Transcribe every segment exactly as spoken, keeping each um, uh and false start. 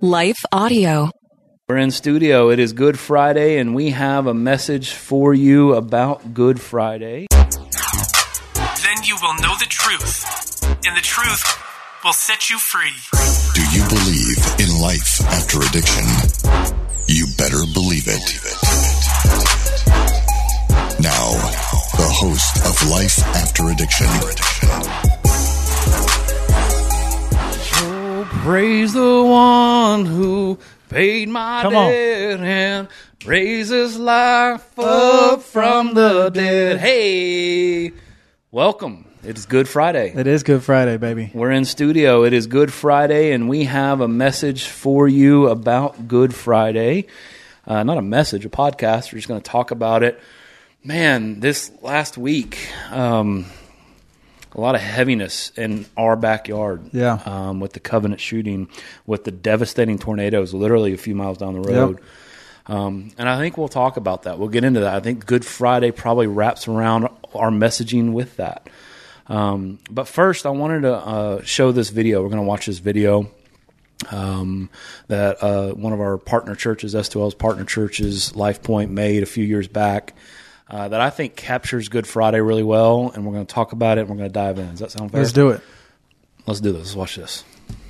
Life Audio. We're in studio. It is Good Friday, and we have a message for you about Good Friday. Then you will know the truth, and the truth will set you free. Do you believe in life after addiction? You better believe it. Now, the host of Life After Addiction. Oh, praise the one who paid my Come on. debt and raises life up from the dead. Hey, welcome. It's Good Friday. It is Good Friday, baby. We're in studio. It is Good Friday, and we have a message for you about Good Friday. Uh, not a message, a podcast. We're just going to talk about it. Man, this last week, um, a lot of heaviness in our backyard. Yeah. Um, with the Covenant shooting, with the devastating tornadoes literally a few miles down the road. Yep. Um, and I think we'll talk about that. We'll get into that. I think Good Friday probably wraps around our messaging with that. Um, but first, I wanted to uh, show this video. We're going to watch this video um, that uh, one of our partner churches, S two L's partner churches, Life Point, made a few years back uh, that I think captures Good Friday really well, and we're going to talk about it, and we're going to dive in. Does that sound fair? Let's do it. Let's do this. Let's watch this.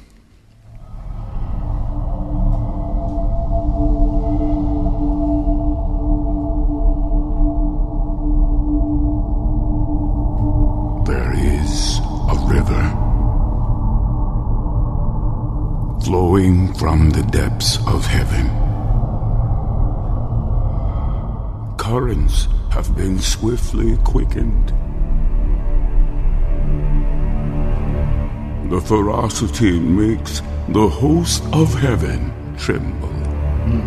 There is a river flowing from the depths of heaven. Currents have been swiftly quickened. The ferocity makes the host of heaven tremble. Mm.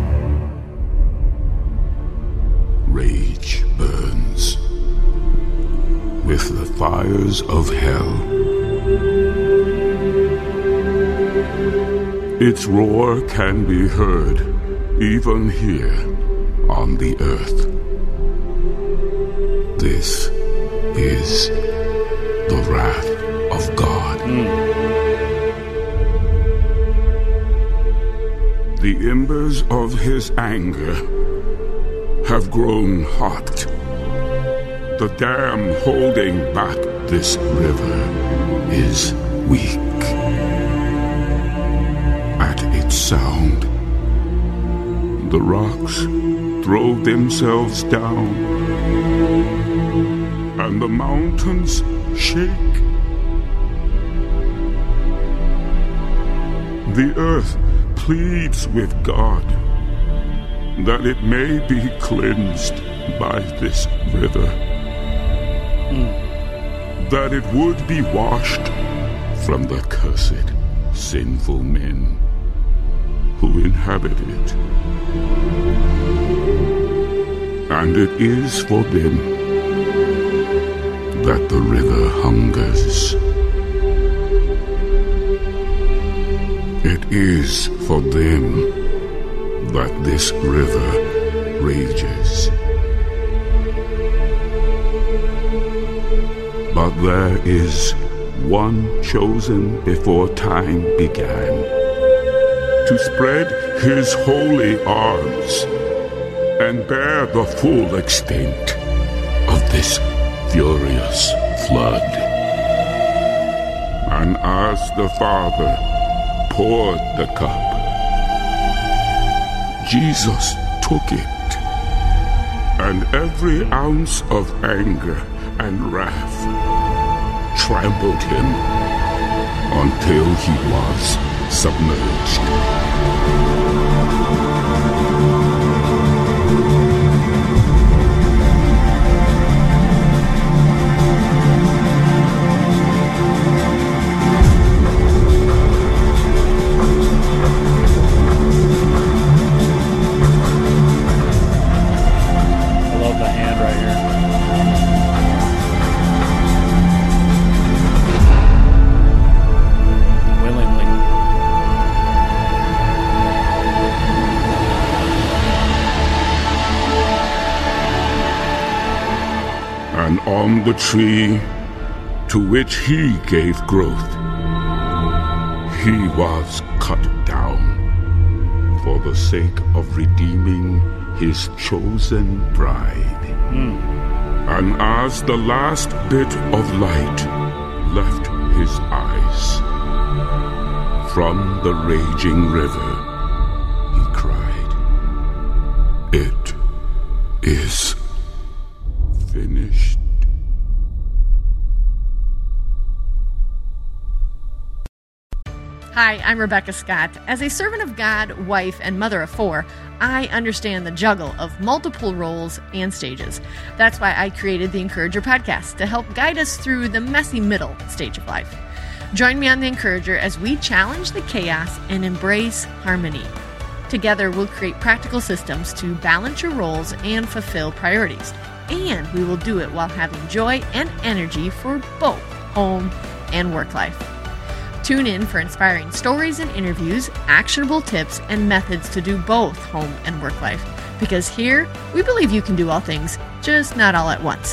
Rage burns with the fires of hell. Its roar can be heard even here on the earth. This is the wrath of God. Mm. The embers of his anger have grown hot. The dam holding back this river is weak. At its sound, the rocks throw themselves down, and the mountains shake. The earth pleads with God that it may be cleansed by this river. Mm. That it would be washed from the cursed, sinful men who inhabit it. And it is for them that the river hungers. It is for them that this river rages. But there is one chosen before time began to spread his holy arms and bear the full extent of this furious flood. And as the Father poured the cup, Jesus took it, and every ounce of anger and wrath trampled him until he was submerged. I love the hand right here. Willingly. And on the tree to which he gave growth, he was cut down for the sake of redeeming his chosen bride. Mm. And as the last bit of light left his eyes, from the raging river, he cried, "It is finished." Hi, I'm Rebecca Scott. As a servant of God, wife, and mother of four, I understand the juggle of multiple roles and stages. That's why I created the Encourager podcast to help guide us through the messy middle stage of life. Join me on the Encourager as we challenge the chaos and embrace harmony. Together, we'll create practical systems to balance your roles and fulfill priorities. And we will do it while having joy and energy for both home and work life. Tune in for inspiring stories and interviews, actionable tips, and methods to do both home and work life. Because here, we believe you can do all things, just not all at once.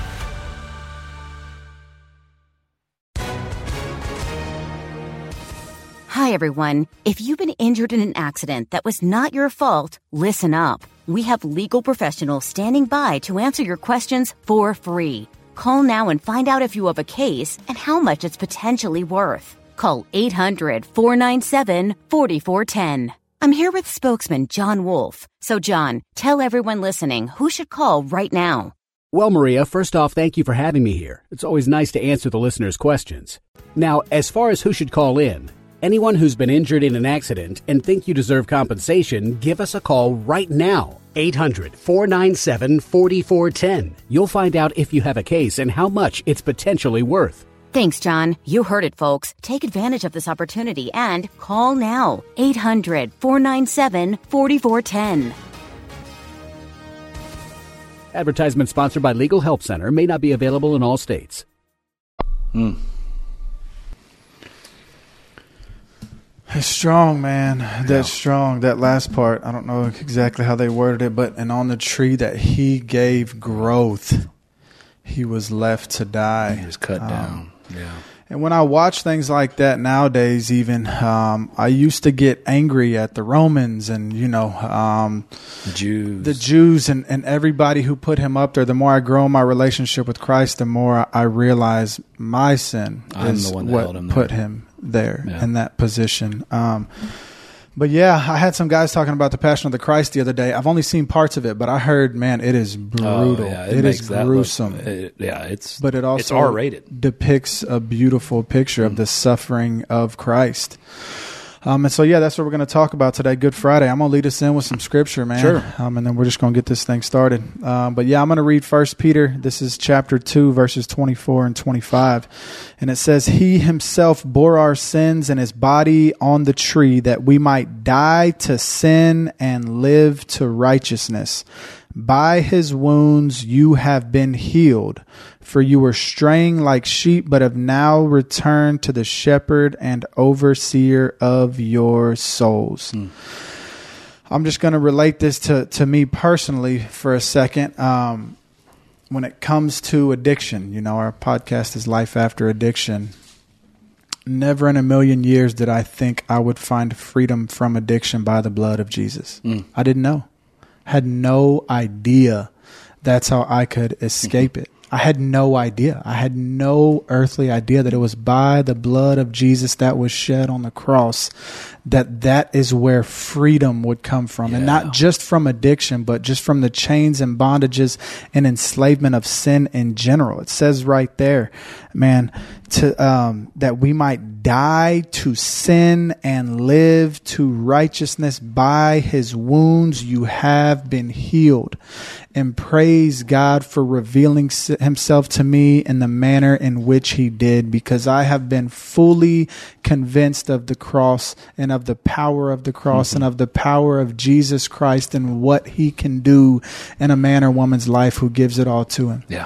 Hi, everyone. If you've been injured in an accident that was not your fault, listen up. We have legal professionals standing by to answer your questions for free. Call now and find out if you have a case and how much it's potentially worth. Call eight hundred, four nine seven, four four one zero. I'm here with spokesman John Wolf. So, John, tell everyone listening who should call right now. Well, Maria, first off, thank you for having me here. It's always nice to answer the listeners' questions. Now, as far as who should call in, anyone who's been injured in an accident and think you deserve compensation, give us a call right now. eight hundred, four nine seven, four four one zero. You'll find out if you have a case and how much it's potentially worth. Thanks, John. You heard it, folks. Take advantage of this opportunity and call now. eight hundred, four nine seven, four four one zero. Advertisement sponsored by Legal Help Center. May not be available in all states. Hmm. It's strong, man. That's yeah. strong. That last part, I don't know exactly how they worded it, but and on the tree that he gave growth, he was left to die. He was cut um, down. Yeah. And when I watch things like that nowadays, even um, I used to get angry at the Romans and, you know, um, the Jews, the Jews and, and everybody who put him up there. The more I grow in my relationship with Christ, the more I realize my sin I'm is the one that what held him put there. him there yeah. in that position. Um, but yeah, I had some guys talking about the Passion of the Christ the other day. I've only seen parts of it, but I heard, man, it is brutal. Oh, yeah, it it makes is that gruesome. Look, it, yeah, it's but it also it's R rated. Depicts a beautiful picture mm. of the suffering of Christ. Um, and so, yeah, that's what we're going to talk about today, Good Friday. I'm going to lead us in with some scripture, man. Sure. Um, and then we're just going to get this thing started. Um, but, yeah, I'm going to read First Peter. This is chapter two, verses twenty-four and twenty-five. And it says, He himself bore our sins in his body on the tree that we might die to sin and live to righteousness. By his wounds you have been healed, for you were straying like sheep, but have now returned to the shepherd and overseer of your souls. Mm. I'm just going to relate this to, to me personally for a second. Um, when it comes to addiction, you know, our podcast is Life After Addiction. Never in a million years did I think I would find freedom from addiction by the blood of Jesus. Mm. I didn't know. Had no idea that's how I could escape it. I had no idea. I had no earthly idea that it was by the blood of Jesus that was shed on the cross that that is where freedom would come from. Yeah. And not just from addiction, but just from the chains and bondages and enslavement of sin in general. It says right there, man, to um, that we might die to sin and live to righteousness. By his wounds you have been healed. And praise God for revealing himself to me in the manner in which he did, because I have been fully convinced of the cross and of the power of the cross mm-hmm. and of the power of Jesus Christ and what he can do in a man or woman's life who gives it all to him. Yeah.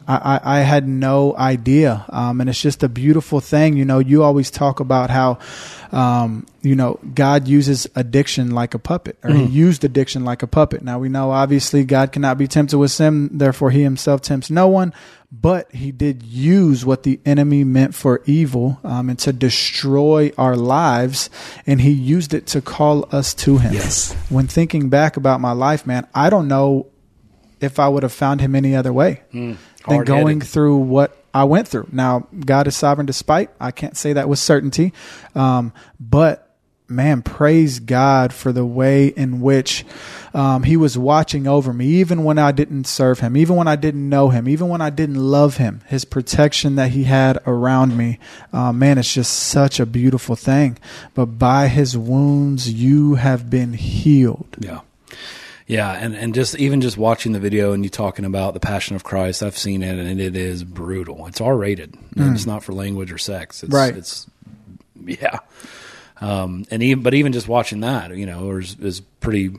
I, I, I had no idea. Um, and it's just a beautiful thing. You know, you always talk about how, um, you know, God uses addiction like a puppet, or mm-hmm. he used addiction like a puppet. Now we know obviously God cannot be tempted with sin, therefore he himself tempts no one, but he did use what the enemy meant for evil, um, and to destroy our lives. And he used it to call us to him. Yes. When thinking back about my life, man, I don't know if I would have found him any other way mm, than going through what I went through. Now, God is sovereign despite. I can't say that with certainty. Um, but man, praise God for the way in which um, he was watching over me, even when I didn't serve him, even when I didn't know him, even when I didn't love him, his protection that he had around me. Uh, man, it's just such a beautiful thing. But by his wounds, you have been healed. Yeah. Yeah, and, and just even just watching the video and you talking about the Passion of Christ, I've seen it and it is brutal. It's R rated. Mm. It's not for language or sex. It's, right. It's yeah. Um, and even but even just watching that, you know, is is pretty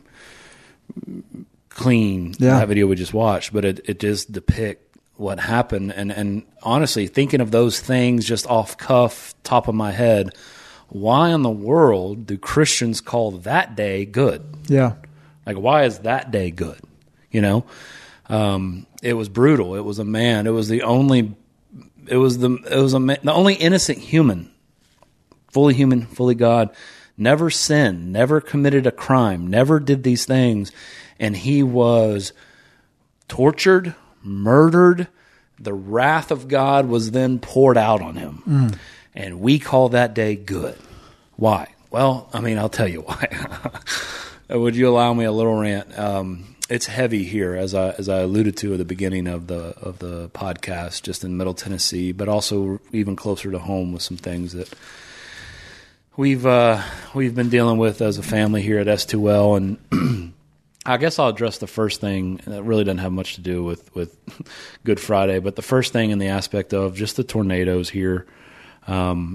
clean. Yeah. That video we just watched, but it it does depict what happened. And and honestly, thinking of those things just off cuff, top of my head, why in the world do Christians call that day good? Yeah. Like, why is that day good? You know, um, it was brutal. It was a man. It was the only. It was the. It was a the only innocent human, fully human, fully God. Never sinned. Never committed a crime. Never did these things, and he was tortured, murdered. The wrath of God was then poured out on him, mm. and we call that day good. Why? Well, I mean, I'll tell you why. Would you allow me a little rant? Um, it's heavy here, as I as I alluded to at the beginning of the of the podcast, just in Middle Tennessee, but also even closer to home with some things that we've uh, we've been dealing with as a family here at S two L. And I guess I'll address the first thing that really doesn't have much to do with with Good Friday, but the first thing in the aspect of just the tornadoes here. Um,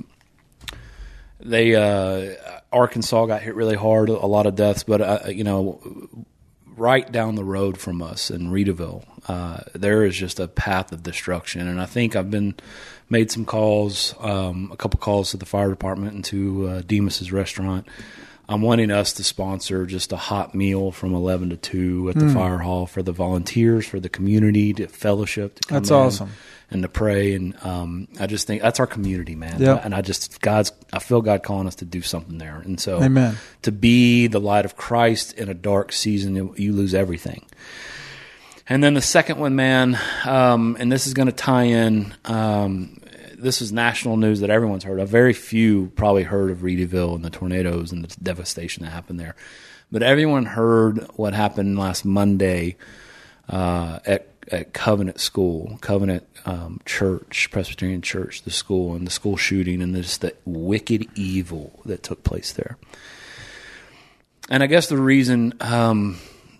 They uh, Arkansas got hit really hard, a lot of deaths, but uh, you know, right down the road from us in Reedville, uh, there is just a path of destruction. And I think I've been made some calls, um, a couple calls to the fire department and to uh, Demas's restaurant. I'm wanting us to sponsor just a hot meal from eleven to two at the mm. fire hall for the volunteers, for the community, to fellowship. To come That's in awesome. And to pray. And um, I just think that's our community, man. Yep. And I just, God's, I feel God calling us to do something there. And so Amen. To be the light of Christ in a dark season, you lose everything. And then the second one, man, um, and this is going to tie in, um, this is national news that everyone's heard of. Very few probably heard of Reedville and the tornadoes and the devastation that happened there. But everyone heard what happened last Monday uh, at at Covenant School, Covenant um, Church, Presbyterian Church, the school, and the school shooting, and just the wicked evil that took place there. And I guess the reason um,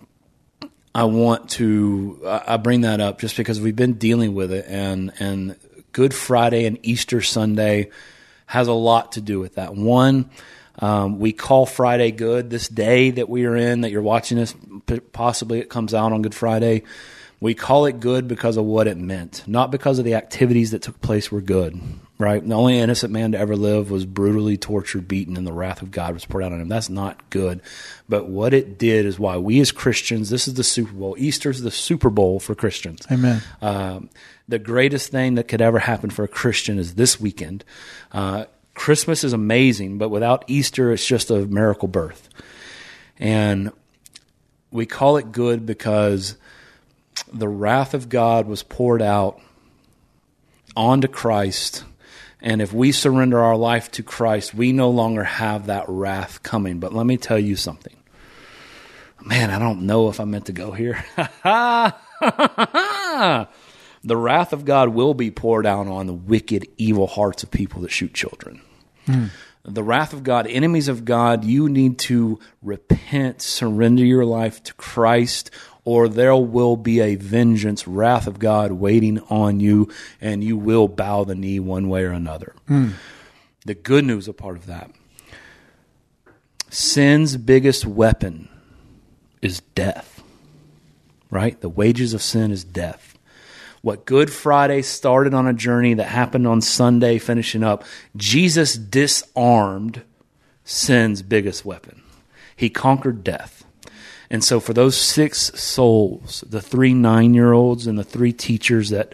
I want to, I bring that up just because we've been dealing with it, and and Good Friday and Easter Sunday has a lot to do with that. One, um, we call Friday good. This day that we are in, that you're watching this, possibly it comes out on Good Friday. We call it good because of what it meant, not because of the activities that took place were good, right? The only innocent man to ever live was brutally tortured, beaten, and the wrath of God was poured out on him. That's not good. But what it did is why we as Christians, this is the Super Bowl. Easter's the Super Bowl for Christians. Amen. Um, the greatest thing that could ever happen for a Christian is this weekend. Uh, Christmas is amazing, but without Easter, it's just a miracle birth. And we call it good because the wrath of God was poured out onto Christ, and if we surrender our life to Christ, we no longer have that wrath coming. But let me tell you something. Man, I don't know if I meant to go here. The wrath of God will be poured out on the wicked, evil hearts of people that shoot children. Mm. The wrath of God, enemies of God, you need to repent, surrender your life to Christ, or there will be a vengeance, wrath of God waiting on you, and you will bow the knee one way or another. Mm. The good news, a part of that, sin's biggest weapon is death, right? The wages of sin is death. What Good Friday started on a journey that happened on Sunday, finishing up, Jesus disarmed sin's biggest weapon. He conquered death. And so for those six souls, the three nine-year-olds and the three teachers that,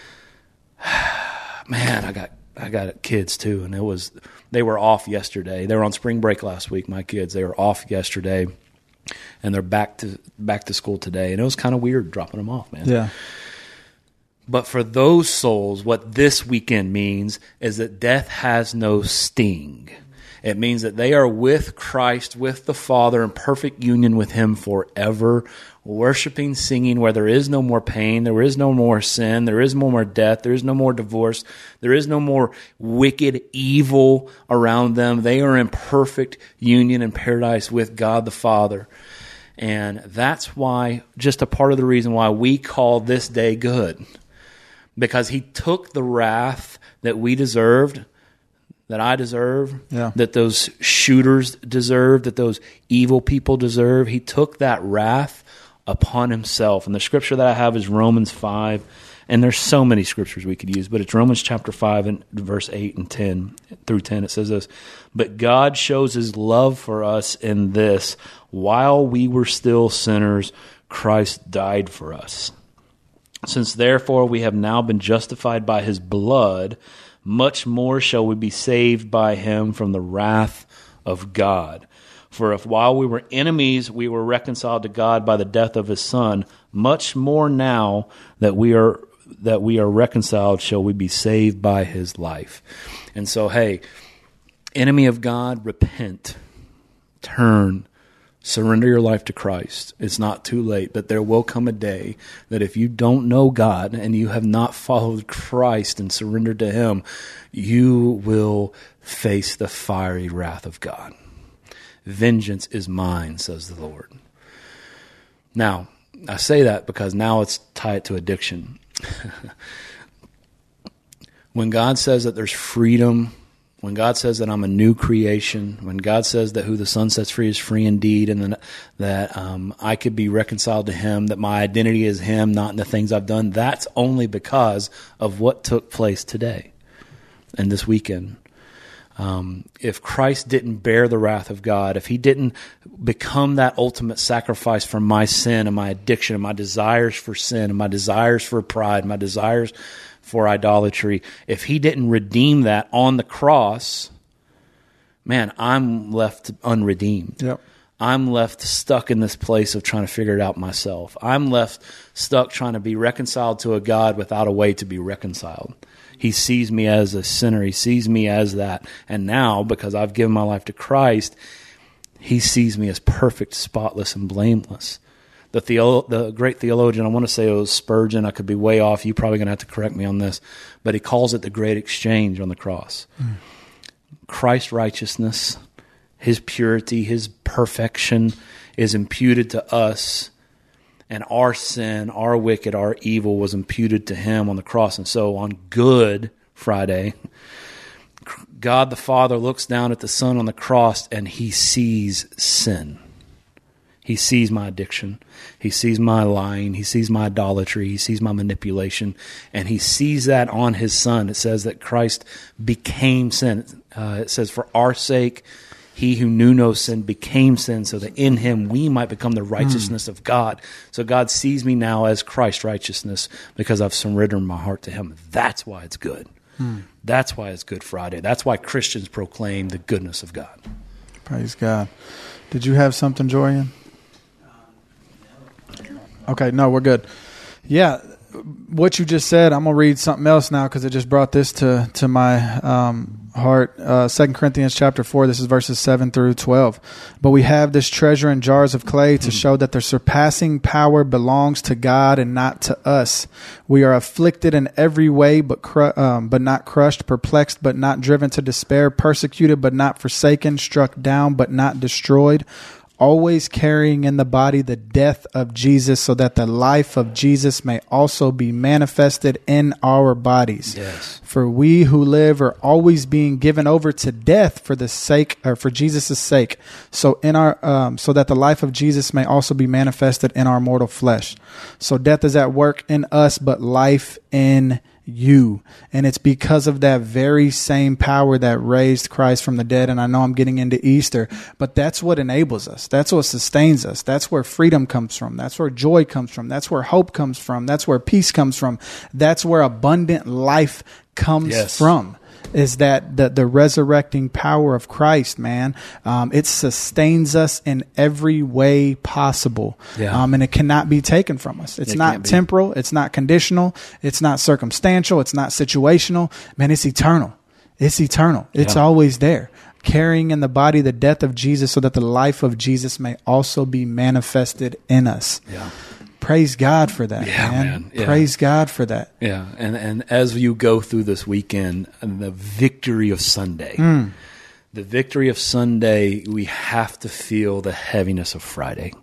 man, I got I got kids too, and it was they were off yesterday. They were on spring break last week, my kids. They were off yesterday, and they're back to back to school today. And it was kind of weird dropping them off, man. Yeah. But for those souls, what this weekend means is that death has no sting. It means that they are with Christ, with the Father, in perfect union with Him forever, worshiping, singing, where there is no more pain, there is no more sin, there is no more death, there is no more divorce, there is no more wicked evil around them. They are in perfect union in paradise with God the Father. And that's why, just a part of the reason why we call this day good. Because He took the wrath that we deserved, that I deserve, yeah. that those shooters deserve, that those evil people deserve. He took that wrath upon Himself. And the scripture that I have is Romans five. And there's so many scriptures we could use, but it's Romans chapter five and verse eight and ten through ten. It says this, "But God shows His love for us in this, while we were still sinners, Christ died for us. Since therefore we have now been justified by His blood, much more shall we be saved by Him from the wrath of God. For if while we were enemies we were reconciled to God by the death of His Son, much more now that we are that we are reconciled shall we be saved by His life." And so, hey, enemy of God, repent, turn, surrender your life to Christ. It's not too late, but there will come a day that if you don't know God and you have not followed Christ and surrendered to Him, you will face the fiery wrath of God. Vengeance is mine, says the Lord. Now, I say that because now it's tied to addiction. When God says that there's freedom, when God says that I'm a new creation, when God says that who the Son sets free is free indeed, and then, that um, I could be reconciled to Him, that my identity is Him, not in the things I've done, that's only because of what took place today and this weekend. Um, if Christ didn't bear the wrath of God, if He didn't become that ultimate sacrifice for my sin and my addiction and my desires for sin and my desires for pride, my desires for idolatry, if He didn't redeem that on the cross, man, I'm left unredeemed. Yep. I'm left stuck in this place of trying to figure it out myself. I'm left stuck trying to be reconciled to a God without a way to be reconciled. He sees me as a sinner. He sees me as that. And now, because I've given my life to Christ, He sees me as perfect, spotless, and blameless. The, theolo- the great theologian, I want to say it was Spurgeon, I could be way off, you're probably going to have to correct me on this, but he calls it the great exchange on the cross. Mm. Christ's righteousness, His purity, His perfection is imputed to us, and our sin, our wicked, our evil was imputed to Him on the cross. And so on Good Friday, God the Father looks down at the Son on the cross and He sees sin. He sees my addiction. He sees my lying. He sees my idolatry. He sees my manipulation. And He sees that on His Son. It says that Christ became sin. Uh, it says, for our sake, He who knew no sin became sin, so that in Him we might become the righteousness mm. of God. So God sees me now as Christ's righteousness because I've surrendered my heart to Him. That's why it's good. Mm. That's why it's Good Friday. That's why Christians proclaim the goodness of God. Praise God. Did you have something, Jorian? Okay, no, we're good. Yeah, what you just said, I'm going to read something else now because it just brought this to, to my um, heart. Uh, Second Corinthians chapter four, this is verses seven through twelve. But we have this treasure in jars of clay to show that the surpassing power belongs to God and not to us. We are afflicted in every way, but cru- um, but not crushed, perplexed, but not driven to despair, persecuted, but not forsaken, struck down, but not destroyed, always carrying in the body the death of Jesus, so that the life of Jesus may also be manifested in our bodies. Yes. For we who live are always being given over to death for the sake, or for Jesus' sake, so in our um, so that the life of Jesus may also be manifested in our mortal flesh. So death is at work in us, but life in you. And it's because of that very same power that raised Christ from the dead. And I know I'm getting into Easter, but that's what enables us. That's what sustains us. That's where freedom comes from. That's where joy comes from. That's where hope comes from. That's where peace comes from. That's where abundant life comes yes. from. Is that the, the resurrecting power of Christ, man. Um, it sustains us in every way possible. Yeah. Um, and it cannot be taken from us. It's It not can't be. temporal. It's not conditional. It's not circumstantial. It's not situational. Man, it's eternal. It's eternal. It's Yeah. always there. Carrying in the body the death of Jesus, so that the life of Jesus may also be manifested in us. Yeah. Praise God for that, Yeah, man. man. Yeah. Praise God for that. Yeah, and and as you go through this weekend, and the victory of Sunday, Mm. the victory of Sunday, we have to feel the heaviness of Friday.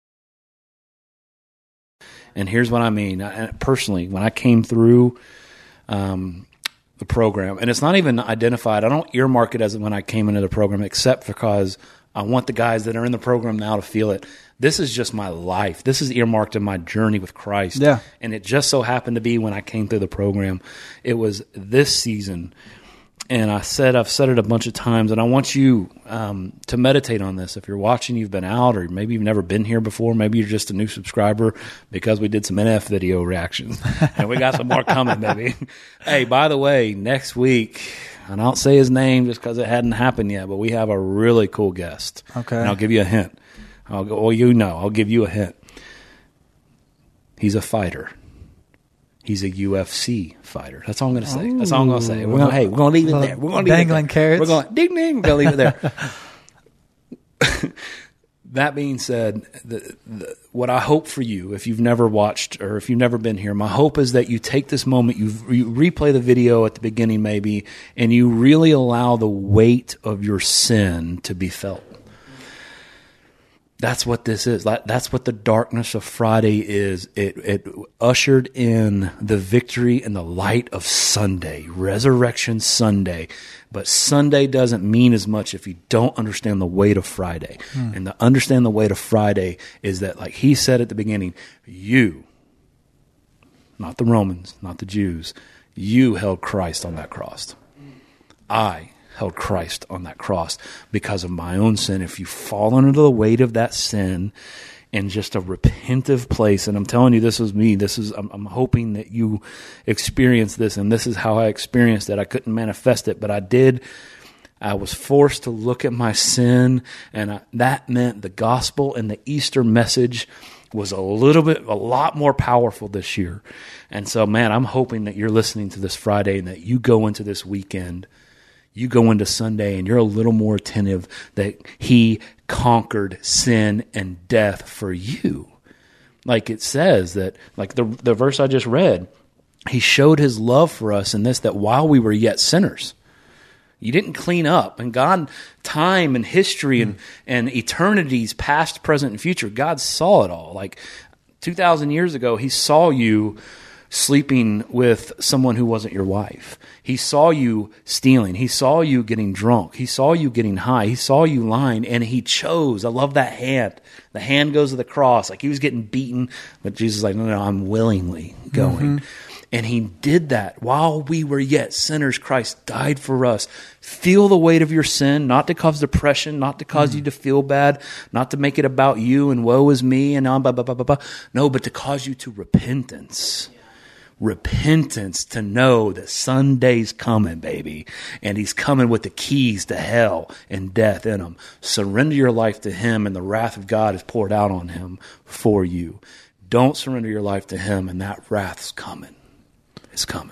And here's what I mean. I, personally, when I came through um, the program, and it's not even identified, I don't earmark it as when I came into the program, except because I want the guys that are in the program now to feel it. This is just my life. This is earmarked in my journey with Christ. Yeah. And it just so happened to be when I came through the program, it was this season. And I said, I've said it a bunch of times, and I want you um, to meditate on this. If you're watching, you've been out, or maybe you've never been here before, maybe you're just a new subscriber because we did some N F video reactions, and we got some more coming, baby. Hey, by the way, next week, and I don't say his name just because it hadn't happened yet, but we have a really cool guest. Okay. And I'll give you a hint. I'll go, well, you know, I'll give you a hint. He's a fighter. He's a U F C fighter. That's all I'm going to say. That's all I'm going to say. We're going. Hey, we're going to leave it there. We're going to leave Dangling it there. carrots. We're going ding ding. We're going to leave it there. That being said, the, the, what I hope for you, if you've never watched or if you've never been here, my hope is that you take this moment, you, you replay the video at the beginning maybe, and you really allow the weight of your sin to be felt. That's what this is. That's what the darkness of Friday is. It, it ushered in the victory and the light of Sunday, Resurrection Sunday. But Sunday doesn't mean as much if you don't understand the weight of Friday. Hmm. And to understand the weight of Friday is that, like he said at the beginning, you, not the Romans, not the Jews, you held Christ on that cross. I held Christ on that cross because of my own sin. If you fall under the weight of that sin in just a repentive place, and I'm telling you, this was me. This is I'm, I'm hoping that you experience this, and this is how I experienced it. I couldn't manifest it, but I did. I was forced to look at my sin, and I, that meant the gospel and the Easter message was a little bit, a lot more powerful this year. And so, man, I'm hoping that you're listening to this Friday and that you go into this weekend, you go into Sunday, and you're a little more attentive that he conquered sin and death for you. Like it says that, like the the verse I just read, he showed his love for us in this, that while we were yet sinners, you didn't clean up. And God, time and history and, and eternities, past, present, and future, God saw it all. Like two thousand years ago, he saw you sleeping with someone who wasn't your wife. He saw you stealing. He saw you getting drunk. He saw you getting high. He saw you lying, and he chose. I love that hand. The hand goes to the cross. Like he was getting beaten, but Jesus is like, no, no, I'm willingly going. Mm-hmm. And he did that while we were yet sinners. Christ died for us. Feel the weight of your sin, not to cause depression, not to cause mm. you to feel bad, not to make it about you and woe is me and blah, blah, blah, blah, blah. No, but to cause you to repentance. Repentance, to know that Sunday's coming, baby. And he's coming with the keys to hell and death in him. Surrender your life to him, and the wrath of God is poured out on him for you. Don't surrender your life to him, and that wrath's coming. It's coming.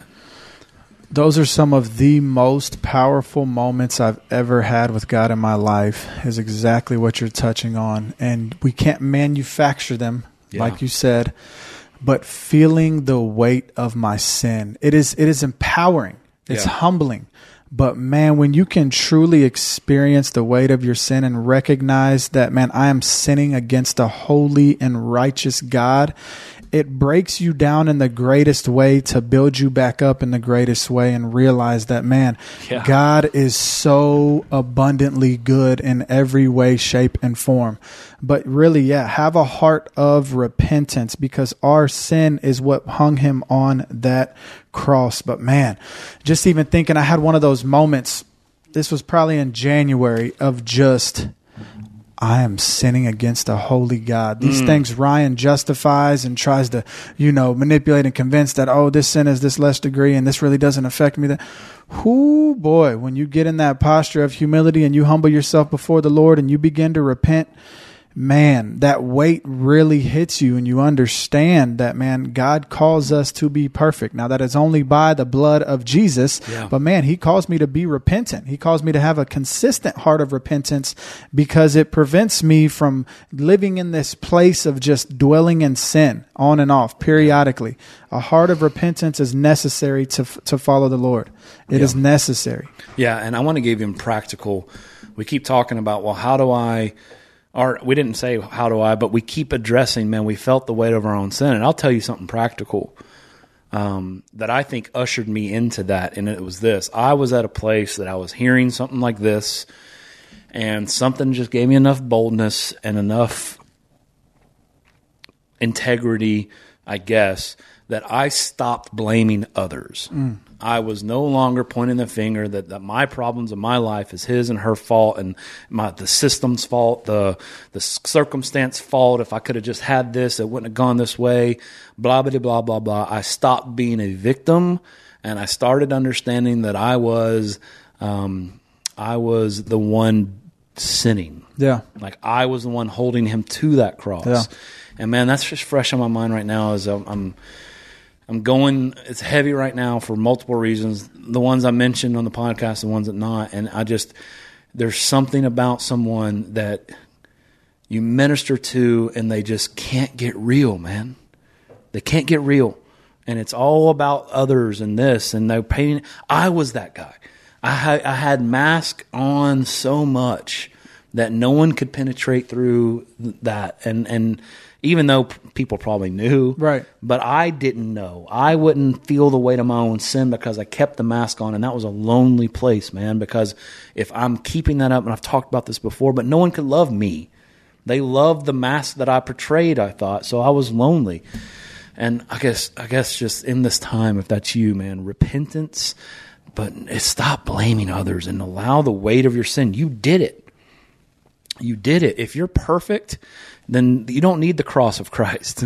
Those are some of the most powerful moments I've ever had with God in my life, is exactly what you're touching on. And we can't manufacture them, yeah. like you said. But feeling the weight of my sin, it is it is empowering. It's yeah. humbling. But man, when you can truly experience the weight of your sin and recognize that, man, I am sinning against a holy and righteous God, it breaks you down in the greatest way to build you back up in the greatest way and realize that, man, yeah. God is so abundantly good in every way, shape, and form. But really, yeah, have a heart of repentance, because our sin is what hung him on that cross. But man, just even thinking, I had one of those moments, this was probably in January, of just, I am sinning against a holy God. These mm. things Ryan justifies and tries to, you know, manipulate and convince that, oh, this sin is this less degree and this really doesn't affect me. That, whoo, boy, when you get in that posture of humility and you humble yourself before the Lord and you begin to repent, man, that weight really hits you and you understand that, man, God calls us to be perfect. Now, that is only by the blood of Jesus, yeah. but man, he calls me to be repentant. He calls me to have a consistent heart of repentance, because it prevents me from living in this place of just dwelling in sin on and off periodically. A heart of repentance is necessary to to follow the Lord. It yeah. is necessary. Yeah, and I want to give him practical. We keep talking about, well, how do I... Or we didn't say, how do I, but we keep addressing, man, we felt the weight of our own sin. And I'll tell you something practical um, that I think ushered me into that. And it was this. I was at a place that I was hearing something like this, and something just gave me enough boldness and enough integrity, I guess, that I stopped blaming others. Mm. I was no longer pointing the finger that, that my problems in my life is his and her fault, and my the system's fault, the the circumstance fault. If I could have just had this, it wouldn't have gone this way, blah, blah, blah, blah, blah. I stopped being a victim, and I started understanding that I was um, I was the one sinning. Yeah. Like I was the one holding him to that cross. Yeah. And man, that's just fresh on my mind right now as I'm, I'm I'm going, it's heavy right now for multiple reasons. The ones I mentioned on the podcast, the ones that not. And I just, there's something about someone that you minister to and they just can't get real, man. They can't get real. And it's all about others and this and they're painting. I was that guy. I had, I had mask on so much that no one could penetrate through that. And, and, even though people probably knew, right? But I didn't know. I wouldn't feel the weight of my own sin because I kept the mask on, and that was a lonely place, man, because if I'm keeping that up, and I've talked about this before, but no one could love me. They loved the mask that I portrayed, I thought, so I was lonely. And I guess I guess just in this time, if that's you, man, repentance, but stop blaming others and allow the weight of your sin. You did it. You did it. If you're perfect, then you don't need the cross of Christ.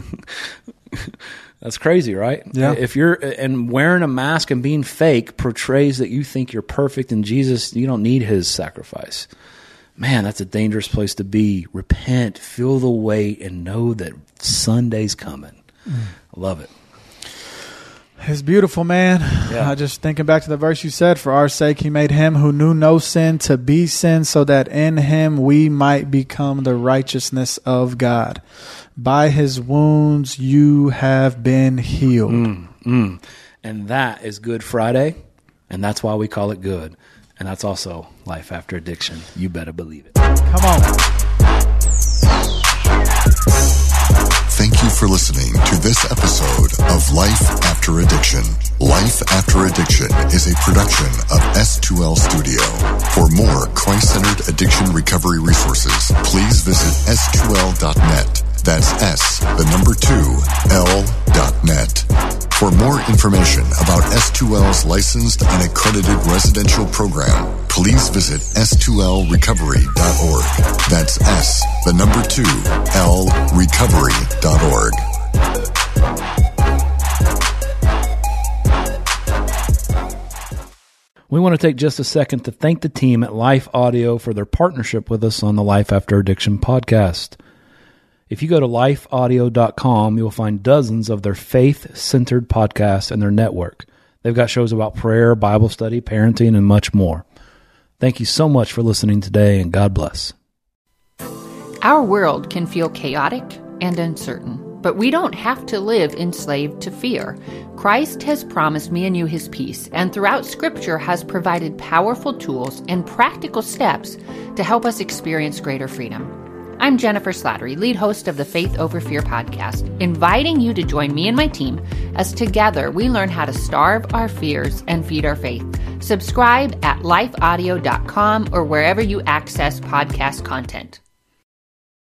That's crazy, right? Yeah. If you're and wearing a mask and being fake portrays that you think you're perfect in Jesus, you don't need his sacrifice. Man, that's a dangerous place to be. Repent, feel the weight, and know that Sunday's coming. Mm. I love it. It's beautiful, man. Yeah. Uh, just thinking back to the verse you said, for our sake he made him who knew no sin to be sin, so that in him we might become the righteousness of God. By his wounds you have been healed. Mm, mm. And that is Good Friday, and that's why we call it good. And that's also Life After Addiction. You better believe it. Come on. Thank you for listening to this episode of Life After Addiction. Life After Addiction is a production of S two L Studio. For more Christ-centered addiction recovery resources, please visit S two L dot net. That's S, the number two, L dot net. For more information about S two L's licensed and accredited residential program, please visit S two L recovery dot org. That's S, the number two, L, recovery dot org. We want to take just a second to thank the team at Life Audio for their partnership with us on the Life After Addiction podcast. If you go to life audio dot com, you'll find dozens of their faith-centered podcasts and their network. They've got shows about prayer, Bible study, parenting, and much more. Thank you so much for listening today, and God bless. Our world can feel chaotic and uncertain. But we don't have to live enslaved to fear. Christ has promised me and you his peace, and throughout Scripture has provided powerful tools and practical steps to help us experience greater freedom. I'm Jennifer Slattery, lead host of the Faith Over Fear podcast, inviting you to join me and my team as together we learn how to starve our fears and feed our faith. Subscribe at life audio dot com or wherever you access podcast content.